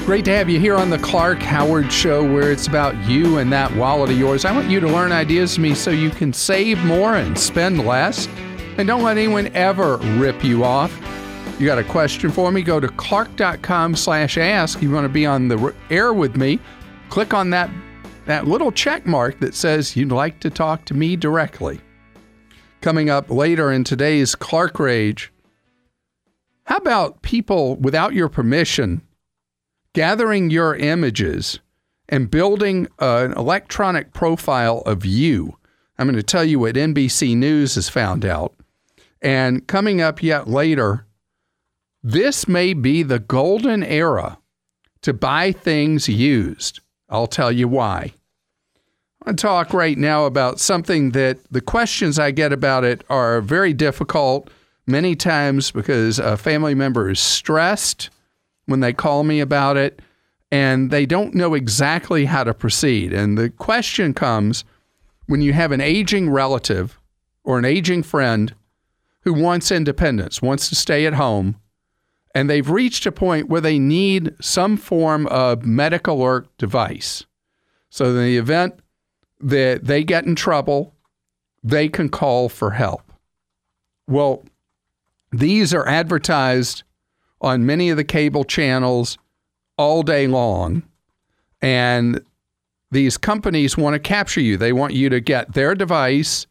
Great to have you here on the Clark Howard Show, where it's about you and that wallet of yours. I want you to learn ideas from me so you can save more and spend less. And don't let anyone ever rip you off. You got a question for me? Go to clark.com/ask. You want to be on the air with me? Click on that little check mark that says you'd like to talk to me directly. Coming up later in today's Clark Rage, how about people without your permission gathering your images and building an electronic profile of you? I'm going to tell you what NBC News has found out. And coming up yet later, this may be the golden era to buy things used. I'll tell you why. I want to talk right now about something that the questions I get about it are very difficult many times because a family member is stressed when they call me about it, and they don't know exactly how to proceed. And the question comes when you have an aging relative or an aging friend who wants independence, wants to stay at home, and they've reached a point where they need some form of medical alert device. So in the event that they get in trouble, they can call for help. Well, these are advertised on many of the cable channels all day long. And these companies want to capture you. They want you to get their device,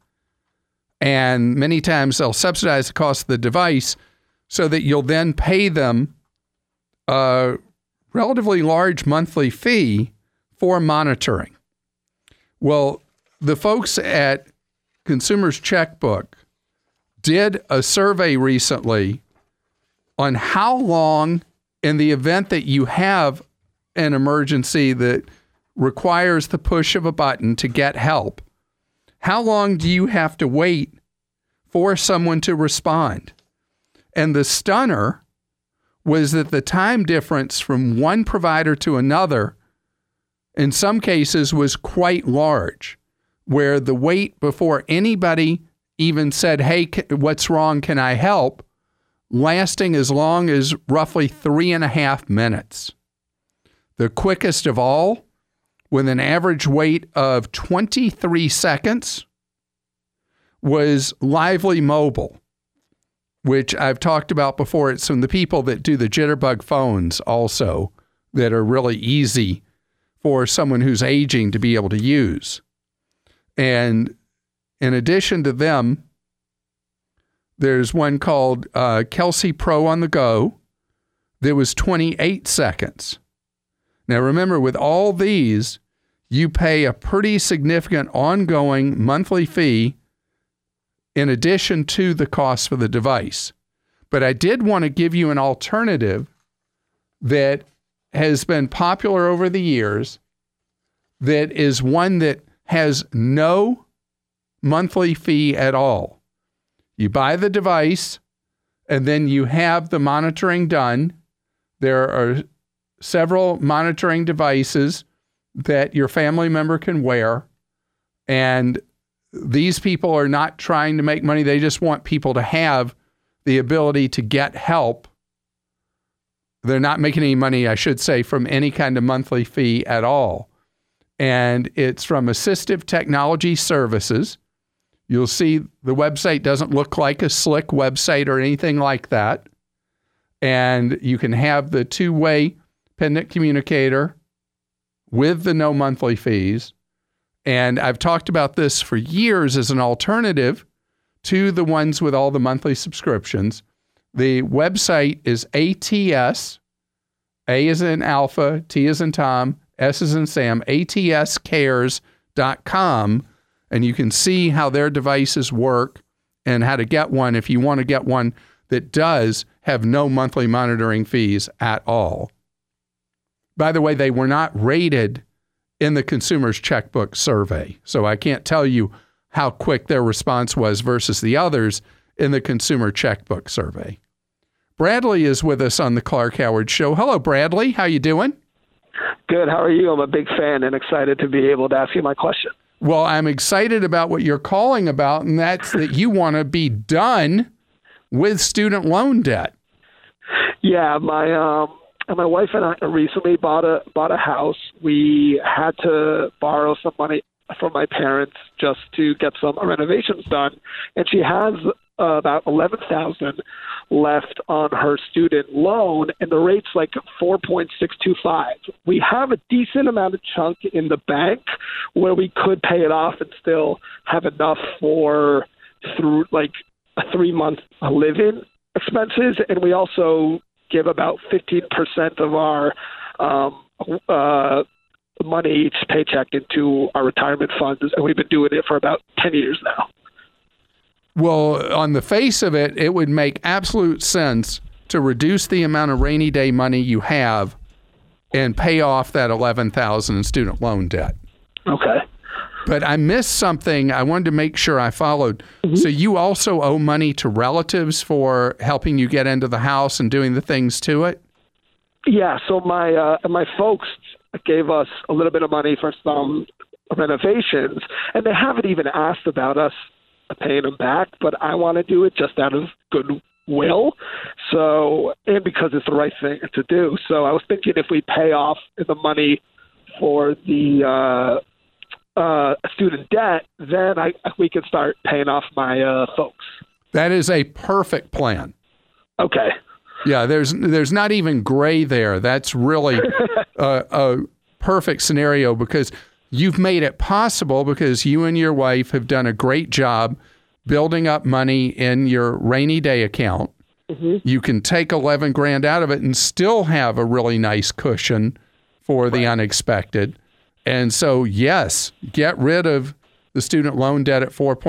and many times they'll subsidize the cost of the device so that you'll then pay them a relatively large monthly fee for monitoring. Well, the folks at Consumers Checkbook did a survey recently on how long, in the event that you have an emergency that requires the push of a button to get help, how long do you have to wait for someone to respond? And the stunner was that the time difference from one provider to another, in some cases, was quite large, where the wait before anybody even said, hey, what's wrong, can I help, lasting as long as roughly 3.5 minutes. The quickest of all, with an average wait of 23 seconds, was Lively Mobile, which I've talked about before. It's from the people that do the Jitterbug phones also, that are really easy for someone who's aging to be able to use. And in addition to them, there's one called Kelsey Pro on the Go. There was 28 seconds. Now remember, with all these, you pay a pretty significant ongoing monthly fee in addition to the cost for the device. But I did want to give you an alternative that has been popular over the years, that is one that has no monthly fee at all. You buy the device, and then you have the monitoring done. There are several monitoring devices that your family member can wear, and these people are not trying to make money. They just want people to have the ability to get help. They're not making any money, I should say, from any kind of monthly fee at all. And it's from Assistive Technology Services. You'll see the website doesn't look like a slick website or anything like that. And you can have the two-way pendant communicator with the no monthly fees. And I've talked about this for years as an alternative to the ones with all the monthly subscriptions. The website is ATS, A as in Alpha, T as in Tom, S as in Sam, atscares.com. And you can see how their devices work and how to get one if you want to get one that does have no monthly monitoring fees at all. By the way, they were not rated in the Consumers Checkbook survey, so I can't tell you how quick their response was versus the others in the Consumer Checkbook survey. Bradley is with us on the Clark Howard Show. Hello, Bradley. How you doing? Good. How are you? I'm a big fan and excited to be able to ask you my question. Well, I'm excited about what you're calling about, and that's that you want to be done with student loan debt. Yeah, my and my wife and I recently bought a house. We had to borrow some money from my parents just to get some renovations done, and she has about $11,000 left on her student loan, and the rate's like 4.625. We have a decent amount of chunk in the bank where we could pay it off and still have enough for through like a 3-month live-in expenses, and we also give about 15% of our money each paycheck into our retirement funds, and we've been doing it for about 10 years now. Well, on the face of it, it would make absolute sense to reduce the amount of rainy day money you have and pay off that $11,000 in student loan debt. Okay. But I missed something. I wanted to make sure I followed. Mm-hmm. So you also owe money to relatives for helping you get into the house and doing the things to it? Yeah. So my folks gave us a little bit of money for some renovations, and they haven't even asked about us paying them back, but I want to do it just out of goodwill. So, and because it's the right thing to do. So I was thinking if we pay off the money for the student debt, then we can start paying off my folks. That is a perfect plan. Okay. Yeah, there's not even gray there. That's really a perfect scenario because you've made it possible because you and your wife have done a great job building up money in your rainy day account. Mm-hmm. You can take $11,000 out of it and still have a really nice cushion for the unexpected. And so, yes, get rid of the student loan debt at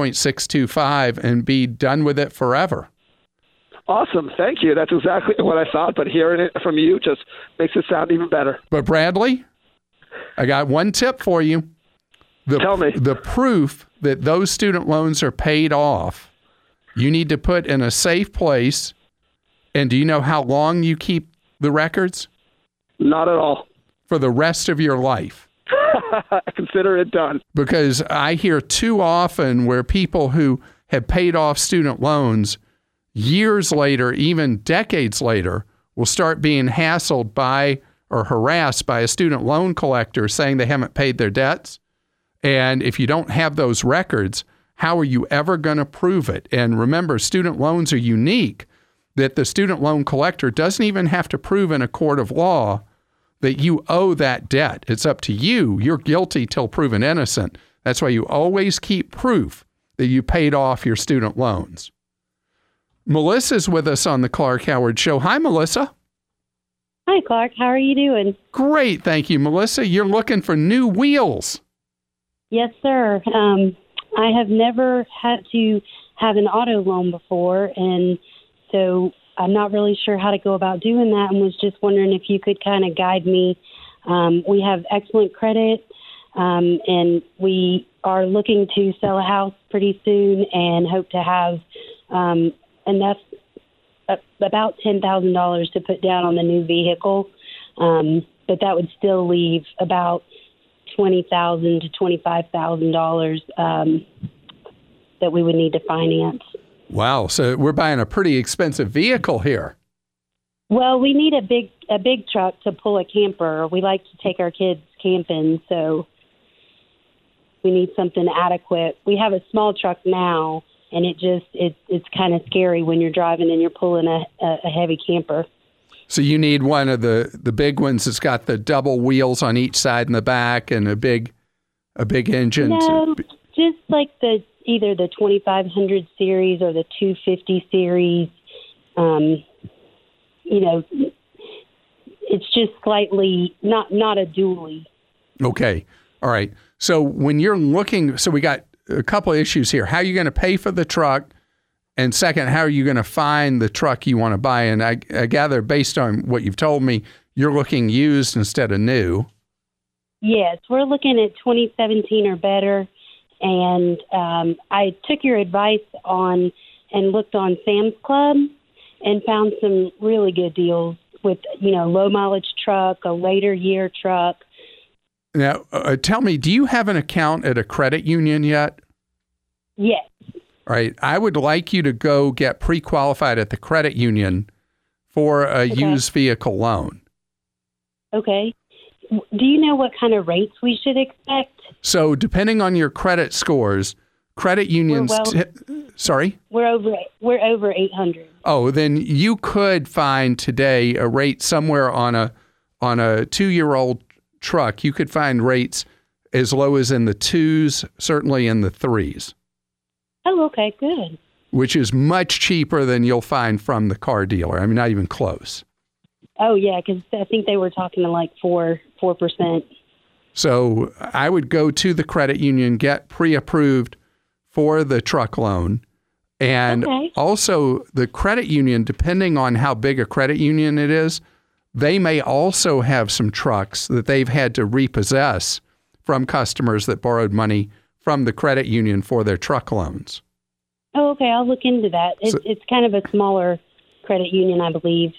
4.625 and be done with it forever. Awesome. Thank you. That's exactly what I thought, but hearing it from you just makes it sound even better. But Bradley, I got one tip for you. Tell me. The proof that those student loans are paid off, you need to put in a safe place. And do you know how long you keep the records? Not at all. For the rest of your life. I consider it done. Because I hear too often where people who have paid off student loans years later, even decades later, will start being hassled by or harassed by a student loan collector saying they haven't paid their debts. And if you don't have those records, how are you ever going to prove it? And remember, student loans are unique that the student loan collector doesn't even have to prove in a court of law that you owe that debt. It's up to you. You're guilty till proven innocent. That's why you always keep proof that you paid off your student loans. Melissa's with us on the Clark Howard Show. Hi, Melissa. Hi, Clark. How are you doing? Great. Thank you, Melissa. You're looking for new wheels. Yes, sir. I have never had to have an auto loan before, and so I'm not really sure how to go about doing that and was just wondering if you could kind of guide me. We have excellent credit, and we are looking to sell a house pretty soon and hope to have enough, about $10,000 to put down on the new vehicle, but that would still leave about $20,000 to $25,000 that we would need to finance. Wow! So we're buying a pretty expensive vehicle here. Well, we need a big truck to pull a camper. We like to take our kids camping, so we need something adequate. We have a small truck now, and it's kind of scary when you're driving and you're pulling a heavy camper. So you need one of the big ones that's got the double wheels on each side and the back and a big engine. No, just like either the 2500 series or the 250 series. It's just slightly not a dually. Okay. All right. So when you're looking, so we got a couple of issues here. How are you going to pay for the truck? And second, how are you going to find the truck you want to buy? And I gather, based on what you've told me, you're looking used instead of new. Yes, we're looking at 2017 or better. And I took your advice on and looked on Sam's Club and found some really good deals with, low mileage truck, a later year truck. Now, tell me, do you have an account at a credit union yet? Yes. All right. I would like you to go get pre-qualified at the credit union for a used vehicle loan. Okay. Do you know what kind of rates we should expect? So depending on your credit scores, credit unions... Sorry? We're over 800. Oh, then you could find today a rate somewhere on a 2-year-old truck. You could find rates as low as in the 2s, certainly in the 3s. Oh, okay, good. Which is much cheaper than you'll find from the car dealer. I mean, not even close. Oh, yeah, because I think they were talking to like 4%. So I would go to the credit union, get pre-approved for the truck loan. And also the credit union, depending on how big a credit union it is, they may also have some trucks that they've had to repossess from customers that borrowed money from the credit union for their truck loans. Oh, okay. I'll look into that. It's kind of a smaller credit union, I believe.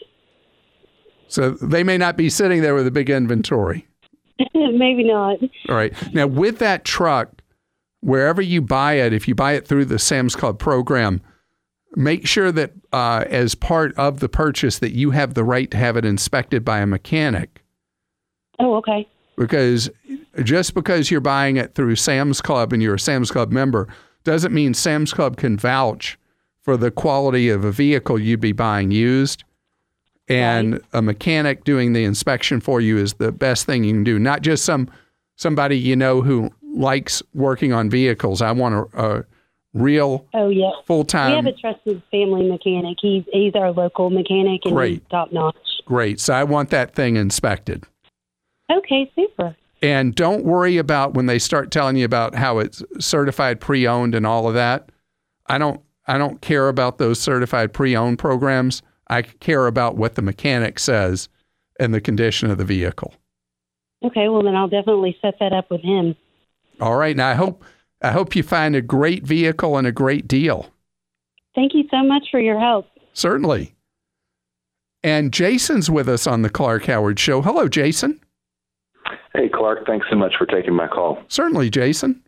So they may not be sitting there with a big inventory. Maybe not. All right. Now, with that truck, wherever you buy it, if you buy it through the Sam's Club program, make sure that as part of the purchase that you have the right to have it inspected by a mechanic. Oh, okay. Because just because you're buying it through Sam's Club and you're a Sam's Club member doesn't mean Sam's Club can vouch for the quality of a vehicle you'd be buying used. And a mechanic doing the inspection for you is the best thing you can do. Not just somebody you know who likes working on vehicles. I want a real full-time. We have a trusted family mechanic. He's our local mechanic, and he's top-notch. Great. So I want that thing inspected. Okay, super. And don't worry about when they start telling you about how it's certified pre-owned and all of that. I don't care about those certified pre-owned programs. I care about what the mechanic says and the condition of the vehicle. Okay, well then I'll definitely set that up with him. All right. Now I hope you find a great vehicle and a great deal. Thank you so much for your help. Certainly. And Jason's with us on the Clark Howard Show. Hello, Jason. Hey, Clark. Thanks so much for taking my call. Certainly, Jason.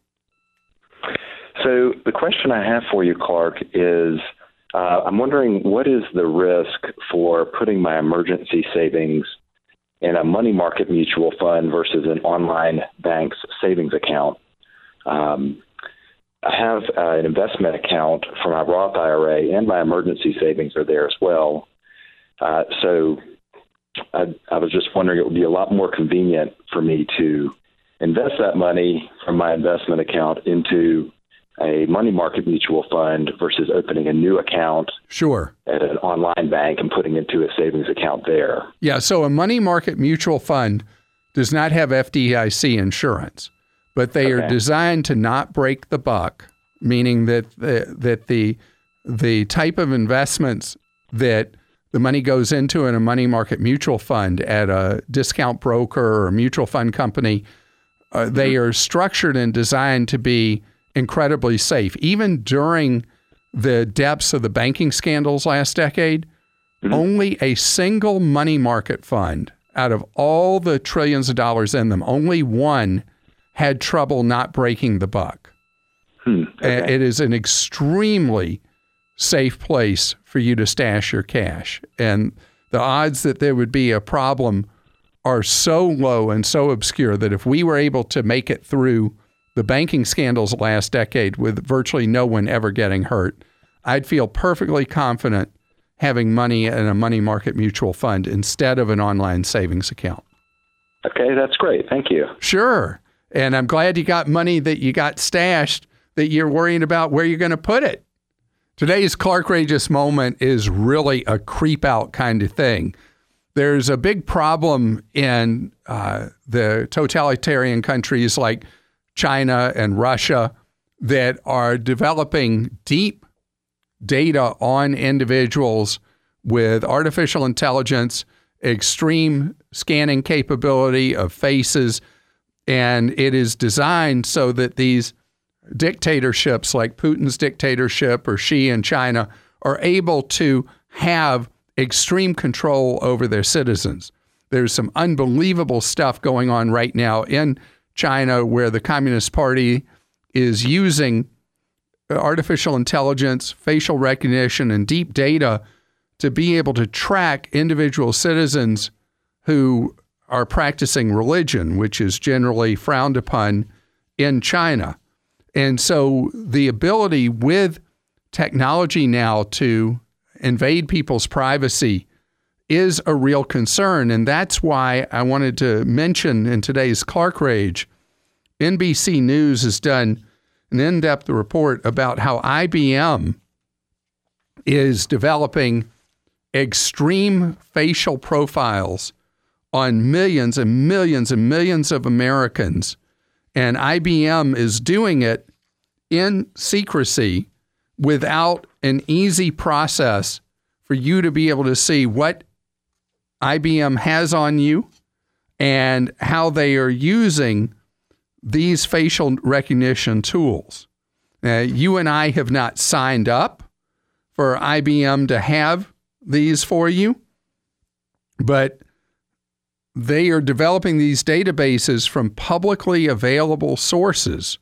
So the question I have for you, Clark, is I'm wondering what is the risk for putting my emergency savings in a money market mutual fund versus an online bank's savings account? I have an investment account for my Roth IRA, and my emergency savings are there as well. So I was just wondering, it would be a lot more convenient for me to invest that money from my investment account into a money market mutual fund versus opening a new account at an online bank and putting it into a savings account there. Yeah, so a money market mutual fund does not have FDIC insurance, but they are designed to not break the buck, meaning that the type of investments that the money goes into in a money market mutual fund at a discount broker or a mutual fund company, they are structured and designed to be incredibly safe. Even during the depths of the banking scandals last decade, only a single money market fund out of all the trillions of dollars in them, only one had trouble not breaking the buck. It is an extremely safe place for you to stash your cash. And the odds that there would be a problem are so low and so obscure that if we were able to make it through the banking scandals last decade with virtually no one ever getting hurt, I'd feel perfectly confident having money in a money market mutual fund instead of an online savings account. Okay, that's great. Thank you. Sure. And I'm glad you got money that you got stashed that you're worrying about where you're going to put it. Today's Clarkrageous moment is really a creep out kind of thing. There's a big problem in the totalitarian countries like China and Russia that are developing deep data on individuals with artificial intelligence, extreme scanning capability of faces, and it is designed so that these dictatorships like Putin's dictatorship or Xi in China are able to have extreme control over their citizens. There's some unbelievable stuff going on right now in China where the Communist Party is using artificial intelligence, facial recognition, and deep data to be able to track individual citizens who are practicing religion, which is generally frowned upon in China. And so the ability with technology now to invade people's privacy is a real concern. And that's why I wanted to mention in today's Clark Rage, NBC News has done an in-depth report about how IBM is developing extreme facial profiles on millions and millions and millions of Americans. And IBM is doing it in secrecy without an easy process for you to be able to see what IBM has on you and how they are using these facial recognition tools. You and I have not signed up for IBM to have these for you, but they are developing these databases from publicly available sources.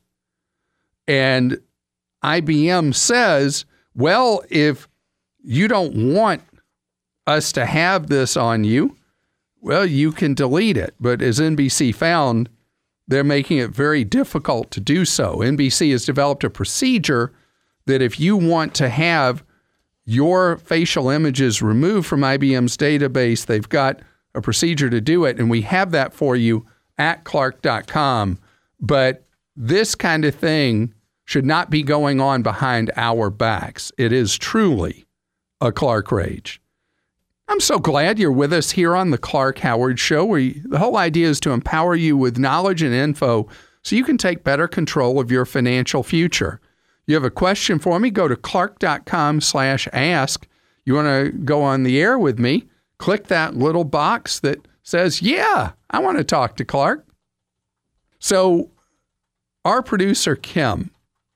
And IBM says, well, if you don't want us to have this on you, well, you can delete it. But as NBC found, they're making it very difficult to do so. NBC has developed a procedure that if you want to have your facial images removed from IBM's database, they've got a procedure to do it, and we have that for you at Clark.com. But this kind of thing should not be going on behind our backs. It is truly a Clark Rage. I'm so glad you're with us here on the Clark Howard Show, where the whole idea is to empower you with knowledge and info so you can take better control of your financial future. You have a question for me, go to Clark.com/ask. You want to go on the air with me, click that little box that says, yeah, I want to talk to Clark. So our producer, Kim,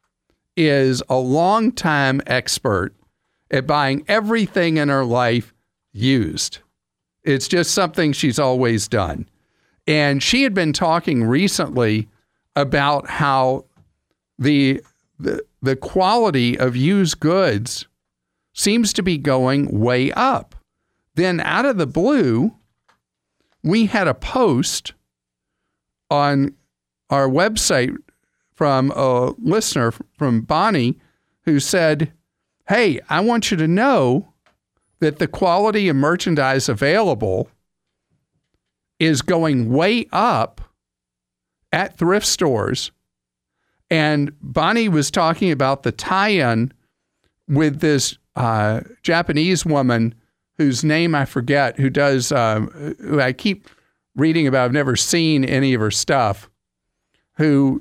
is a longtime expert at buying everything in her life used. It's just something she's always done. And she had been talking recently about how the quality of used goods seems to be going way up. Then out of the blue, we had a post on our website from a listener, from Bonnie, who said, hey, I want you to know that the quality of merchandise available is going way up at thrift stores. And Bonnie was talking about the tie-in with this Japanese woman whose name I forget, who does, who I keep reading about. I've never seen any of her stuff, who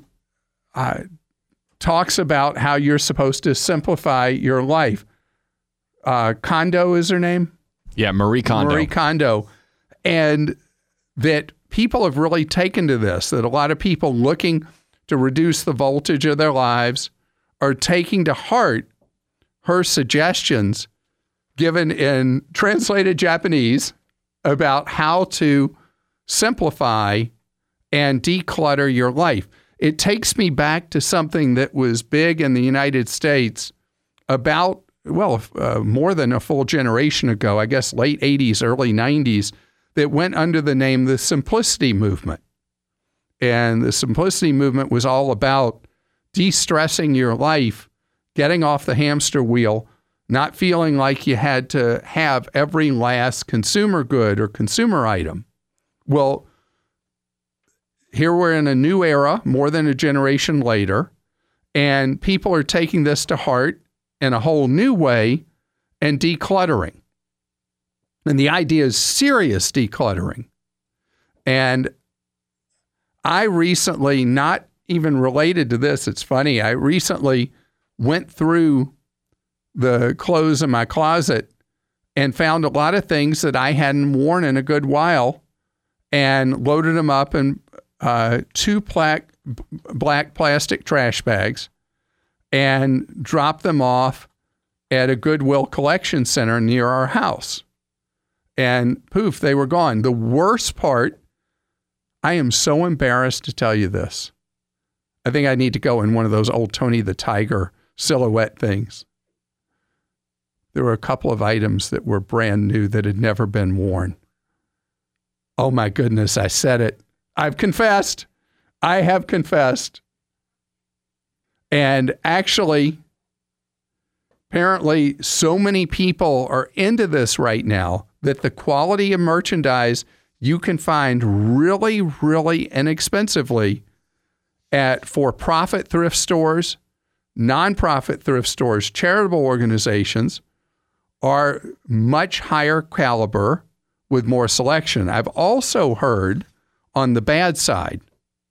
talks about how you're supposed to simplify your life. Kondo is her name? Yeah, Marie Kondo. Marie Kondo. And that people have really taken to this, that a lot of people looking to reduce the voltage of their lives are taking to heart her suggestions given in translated Japanese about how to simplify and declutter your life. It takes me back to something that was big in the United States about, more than a full generation ago, I guess late 80s, early 90s, that went under the name the Simplicity Movement. And the Simplicity Movement was all about de-stressing your life, getting off the hamster wheel, not feeling like you had to have every last consumer good or consumer item. Well, here we're in a new era, more than a generation later, and people are taking this to heart in a whole new way and decluttering. And the idea is serious decluttering. And I recently, not even related to this, it's funny, I recently went through the clothes in my closet and found a lot of things that I hadn't worn in a good while and loaded them up in two black plastic trash bags and dropped them off at a Goodwill collection center near our house. And poof, they were gone. The worst part, I am so embarrassed to tell you this. I think I need to go in one of those old Tony the Tiger silhouette things. There were a couple of items that were brand new that had never been worn. Oh my goodness, I said it. I've confessed. I have confessed. And actually, apparently, so many people are into this right now that the quality of merchandise you can find really, really inexpensively at for-profit thrift stores, nonprofit thrift stores, charitable organizations are much higher caliber with more selection. I've also heard on the bad side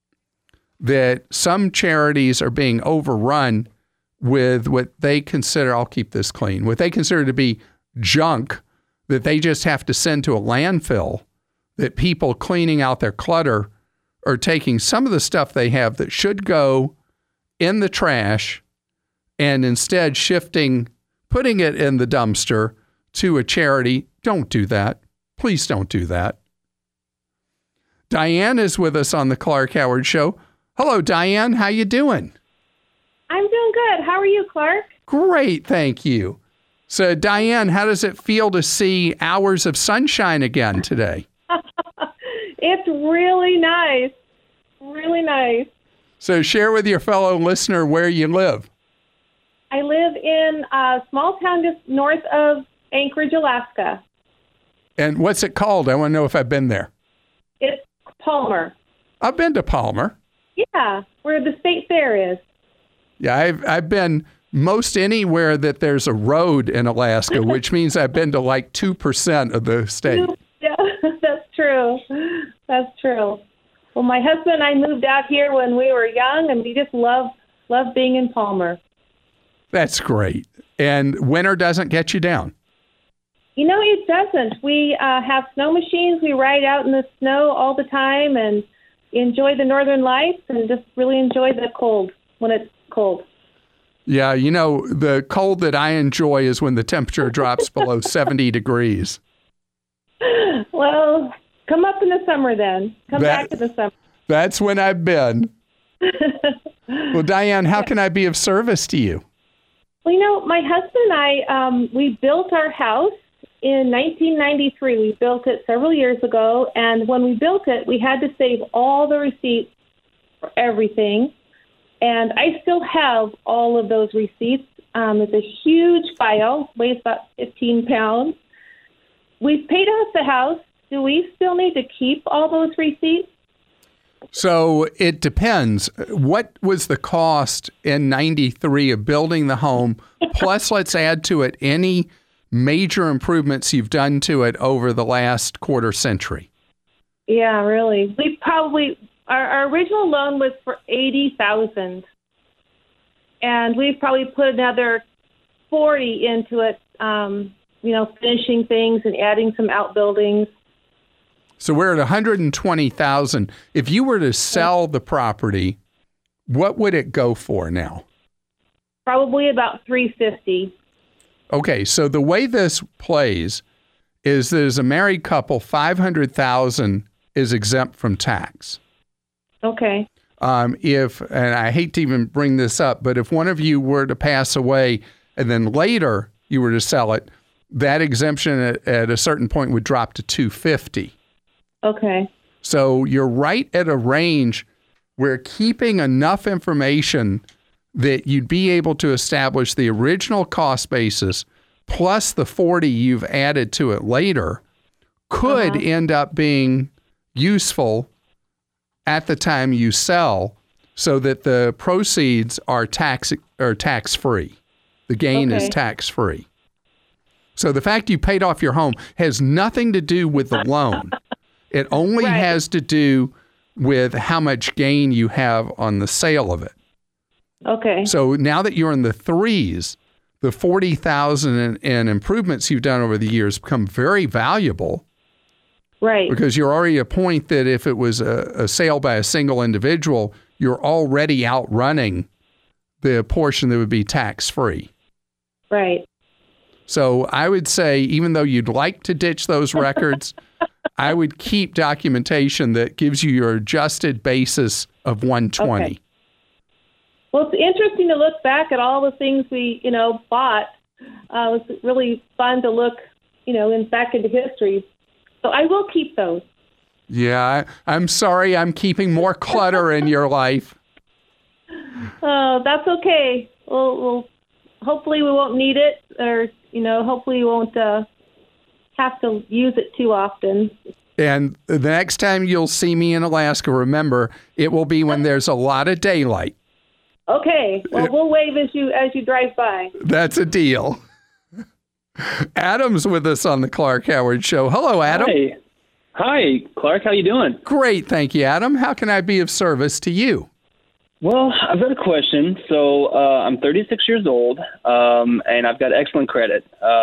that some charities are being overrun with what they consider, I'll keep this clean, what they consider to be junk that they just have to send to a landfill, that people cleaning out their clutter are taking some of the stuff they have that should go in the trash and instead putting it in the dumpster to a charity. Don't do that. Please don't do that. Diane is with us on the Clark Howard Show. Hello, Diane. How you doing? I'm doing good. How are you, Clark? Great, thank you. So, Diane, how does it feel to see hours of sunshine again today? It's really nice. Really nice. So, share with your fellow listener where you live. I live in a small town just north of Anchorage, Alaska. And what's it called? I want to know if I've been there. It's Palmer. I've been to Palmer. Yeah, where the state fair is. Yeah, I've been most anywhere that there's a road in Alaska, which means I've been to like 2% of the state. Yeah, that's true. That's true. Well, my husband and I moved out here when we were young, and we just love being in Palmer. That's great. And winter doesn't get you down? You know, it doesn't. We have snow machines. We ride out in the snow all the time and enjoy the northern lights and just really enjoy the cold when it's cold. Yeah, you know, the cold that I enjoy is when the temperature drops below 70 degrees. Well, come up in the summer then. Come back in the summer. That's when I've been. Well, Diane, how can I be of service to you? Well, you know, my husband and I, we built our house in 1993. We built it several years ago, and when we built it, we had to save all the receipts for everything. And I still have all of those receipts. It's a huge file, weighs about 15 pounds. We've paid off the house. Do we still need to keep all those receipts? So it depends. What was the cost in 93 of building the home? Plus, let's add to it any major improvements you've done to it over the last quarter century. Yeah, really. We probably... Our original loan was for $80,000, and we've probably put another $40,000 into it. Finishing things and adding some outbuildings. So we're at $120,000. If you were to sell the property, what would it go for now? Probably about $350,000. Okay, so the way this plays is that as a married couple, $500,000 is exempt from tax. Okay. And I hate to even bring this up, but if one of you were to pass away and then later you were to sell it, that exemption at a certain point would drop to $250,000. Okay. So you're right at a range where keeping enough information that you'd be able to establish the original cost basis plus the $40,000 you've added to it later could end up being useful at the time you sell, so that the proceeds are tax-free. The gain is tax-free. So the fact you paid off your home has nothing to do with the loan. It only has to do with how much gain you have on the sale of it. Okay. So now that you're in the threes, the $40,000 in improvements you've done over the years become very valuable. Right. Because you're already at a point that if it was a sale by a single individual, you're already outrunning the portion that would be tax-free. Right. So I would say, even though you'd like to ditch those records, I would keep documentation that gives you your adjusted basis of $120,000. Okay. Well, it's interesting to look back at all the things we, bought. It was really fun to look, back into history. So I will keep those. Yeah, I'm sorry I'm keeping more clutter in your life. Oh, that's okay. We'll hopefully we won't need it, or hopefully we won't have to use it too often. And the next time you'll see me in Alaska, remember, it will be when there's a lot of daylight. Okay. Well, we'll wave as you drive by. That's a deal. Adam's with us on the Clark Howard Show. Hello, Adam. Hi, Clark. How you doing? Great, thank you, Adam. How can I be of service to you? Well, I've got a question. So I'm 36 years old, and I've got excellent credit.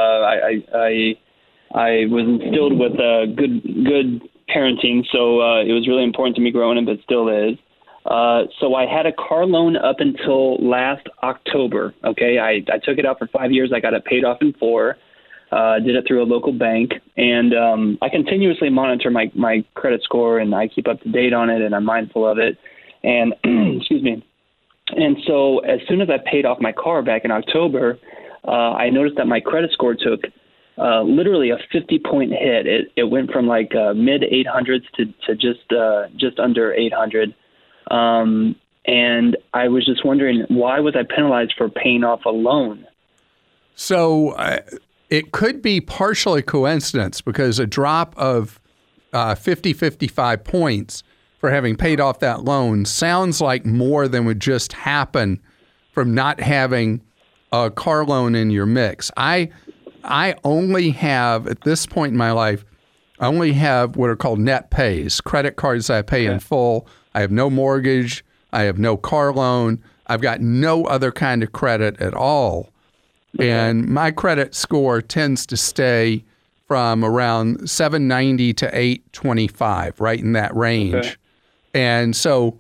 I was instilled with good parenting, so it was really important to me growing up. It still is. So I had a car loan up until last October. Okay, I took it out for 5 years. I got it paid off in 4. Did it through a local bank, and I continuously monitor my credit score, and I keep up to date on it, and I'm mindful of it. And excuse me. And so as soon as I paid off my car back in October, I noticed that my credit score took literally a 50-point hit. It went from like mid 800s to just under 800. And I was just wondering, why was I penalized for paying off a loan? So it could be partially coincidence, because a drop of 55 points for having paid off that loan sounds like more than would just happen from not having a car loan in your mix. I only have, at this point in my life, I only have what are called net pays, credit cards I pay in full. I have no mortgage. I have no car loan. I've got no other kind of credit at all. Okay. And my credit score tends to stay from around 790 to 825, right in that range. Okay. And so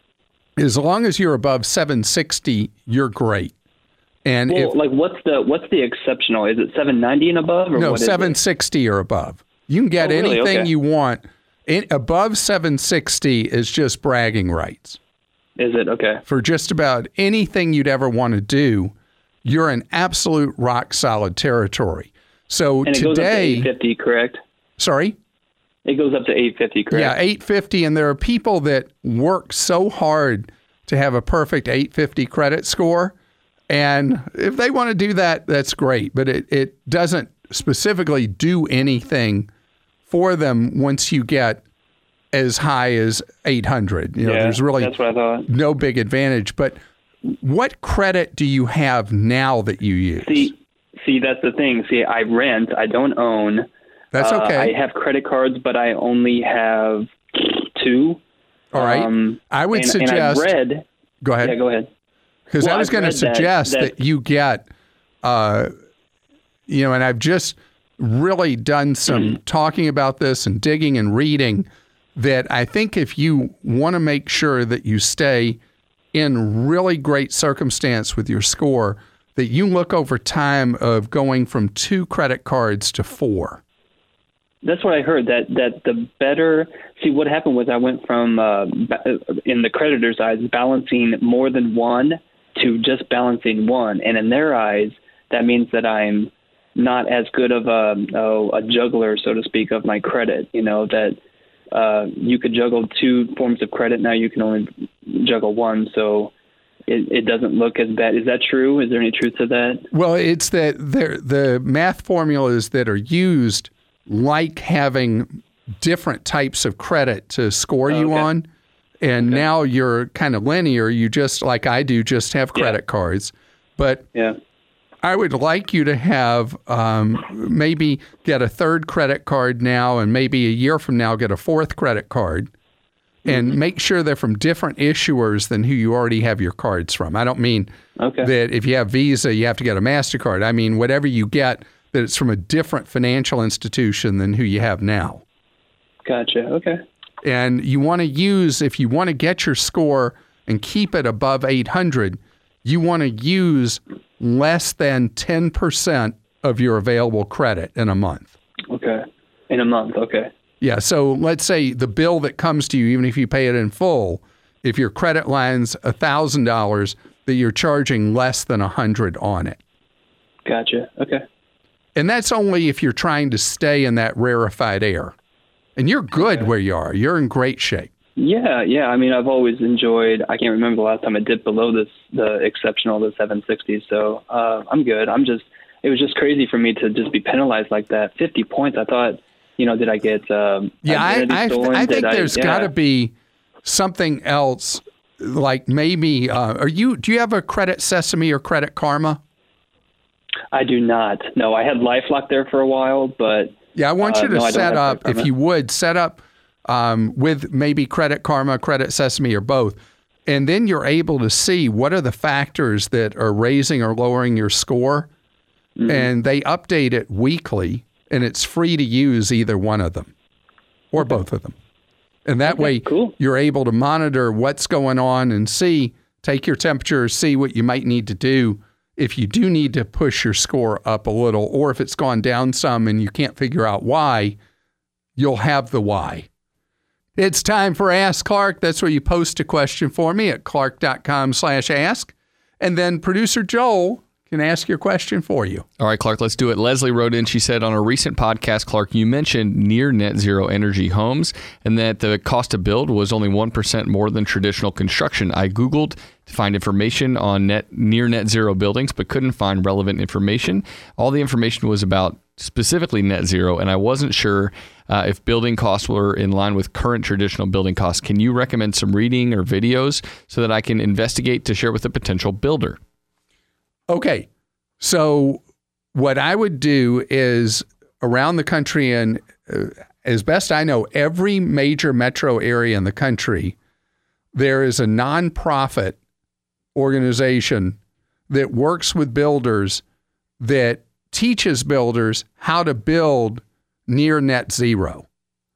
as long as you're above 760, you're great. And what's the exceptional? Is it 790 and above? Or no, 760 or above. You can get anything you want. Above 760 is just bragging rights. Is it? Okay. For just about anything you'd ever want to do, you're in absolute rock solid territory. So and it goes up to 850, correct? Sorry? It goes up to 850, correct? Yeah, 850. And there are people that work so hard to have a perfect 850 credit score. And if they want to do that, that's great. But it doesn't specifically do anything for them once you get as high as 800. There's really that's what I thought. No big advantage. But what credit do you have now that you use? See, that's the thing. See, I rent. I don't own. That's okay. I have credit cards, but I only have 2. All right. I would suggest. And I've read. Go ahead. Yeah, go ahead. Because I was going to suggest that you get, and I've just really done some talking about this and digging and reading, that I think if you want to make sure that you stay in really great circumstance with your score, that you look over time of going from 2 credit cards to 4. That's what I heard, that the better – see, what happened was I went from, in the creditor's eyes, balancing more than 1 to just balancing 1. And in their eyes, that means that I'm not as good of a juggler, so to speak, of my credit, that you could juggle 2 forms of credit. Now you can only juggle 1, so it doesn't look as bad. Is that true? Is there any truth to that? Well, it's that the math formulas that are used like having different types of credit to score you on. And now you're kind of linear. You just, like I do, just have credit cards. But I would like you to have maybe get a 3rd credit card now, and maybe a year from now get a 4th credit card, and make sure they're from different issuers than who you already have your cards from. I don't mean that if you have Visa, you have to get a MasterCard. I mean, whatever you get, that it's from a different financial institution than who you have now. Gotcha. Okay. And you want to use, if you want to get your score and keep it above 800, you want to use less than 10% of your available credit in a month. Okay. In a month. Okay. Yeah. So let's say the bill that comes to you, even if you pay it in full, if your credit line's $1,000, that you're charging less than $100 on it. Gotcha. Okay. And that's only if you're trying to stay in that rarefied air. And you're good where you are. You're in great shape. Yeah. I mean, I've always enjoyed. I can't remember the last time I dipped below the exceptional, the 760. So I'm good. It was just crazy for me to just be penalized like that. 50 points. I thought, did I get? I think there's got to be something else. Like maybe, do you have a Credit Sesame or Credit Karma? I do not. No, I had LifeLock there for a while, but yeah, I want you to set up, if you would, set up with maybe Credit Karma, Credit Sesame, or both. And then you're able to see what are the factors that are raising or lowering your score. Mm-hmm. And they update it weekly, and it's free to use either one of them or both of them. And that way you're able to monitor what's going on and take your temperature, see what you might need to do if you do need to push your score up a little, or if it's gone down some and you can't figure out why, you'll have the why. It's time for Ask Clark. That's where you post a question for me at clark.com/ask. And then producer Joel can ask your question for you. All right, Clark, let's do it. Leslie wrote in, she said, on a recent podcast, Clark, you mentioned near net zero energy homes and that the cost to build was only 1% more than traditional construction. I Googled to find information on near net zero buildings, but couldn't find relevant information. All the information was about specifically net zero, and I wasn't sure if building costs were in line with current traditional building costs. Can you recommend some reading or videos so that I can investigate to share with a potential builder? Okay, so what I would do is around the country, and as best I know, every major metro area in the country, there is a nonprofit organization that works with builders that teaches builders how to build near net zero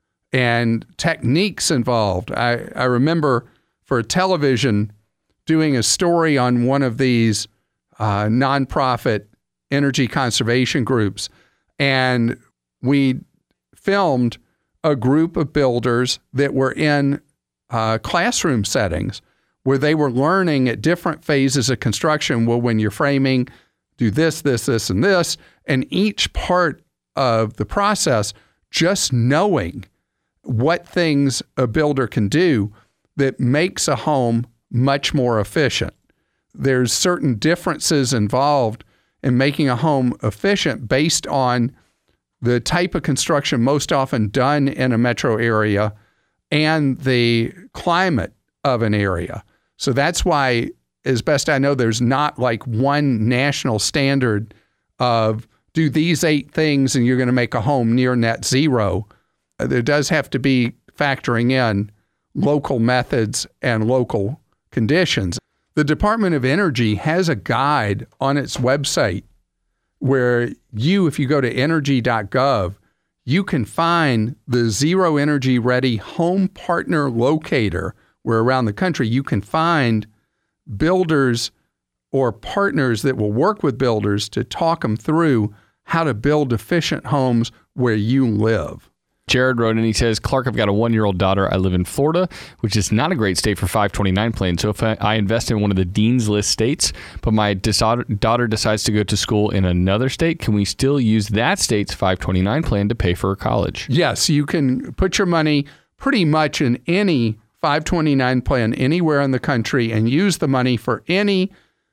and techniques involved. I remember for television doing a story on one of these nonprofit energy conservation groups. And we filmed a group of builders that were in classroom settings where they were learning at different phases of construction. Well, when you're framing, do this, this, this, and this. And each part of the process, just knowing what things a builder can do that makes a home much more efficient. There's certain differences involved in making a home efficient based on the type of construction most often done in a metro area and the climate of an area. So that's why, as best I know, there's not like one national standard of do these 8 things and you're going to make a home near net zero. There does have to be factoring in local methods and local conditions. The Department of Energy has a guide on its website where if you go to energy.gov, you can find the Zero Energy Ready Home Partner Locator, where around the country you can find builders or partners that will work with builders to talk them through how to build efficient homes where you live. Jared wrote in, he says, Clark, I've got a 1-year-old daughter. I live in Florida, which is not a great state for 529 plan. So if I invest in one of the Dean's List states, but my daughter decides to go to school in another state, can we still use that state's 529 plan to pay for her college? Yes, you can put your money pretty much in any 529 plan anywhere in the country and use the money for any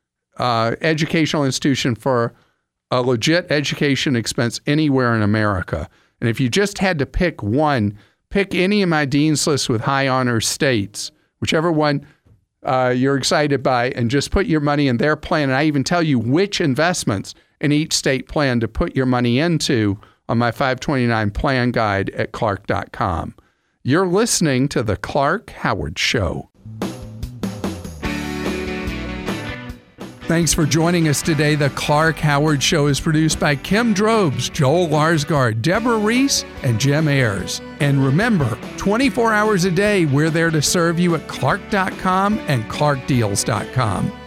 educational institution for a legit education expense anywhere in America. And if you just had to pick one, pick any of my Dean's List with high honor states, whichever one you're excited by, and just put your money in their plan. And I even tell you which investments in each state plan to put your money into on my 529 plan guide at clark.com. You're listening to The Clark Howard Show. Thanks for joining us today. The Clark Howard Show is produced by Kim Drobes, Joel Larsgaard, Deborah Reese, and Jim Ayers. And remember, 24 hours a day, we're there to serve you at clark.com and clarkdeals.com.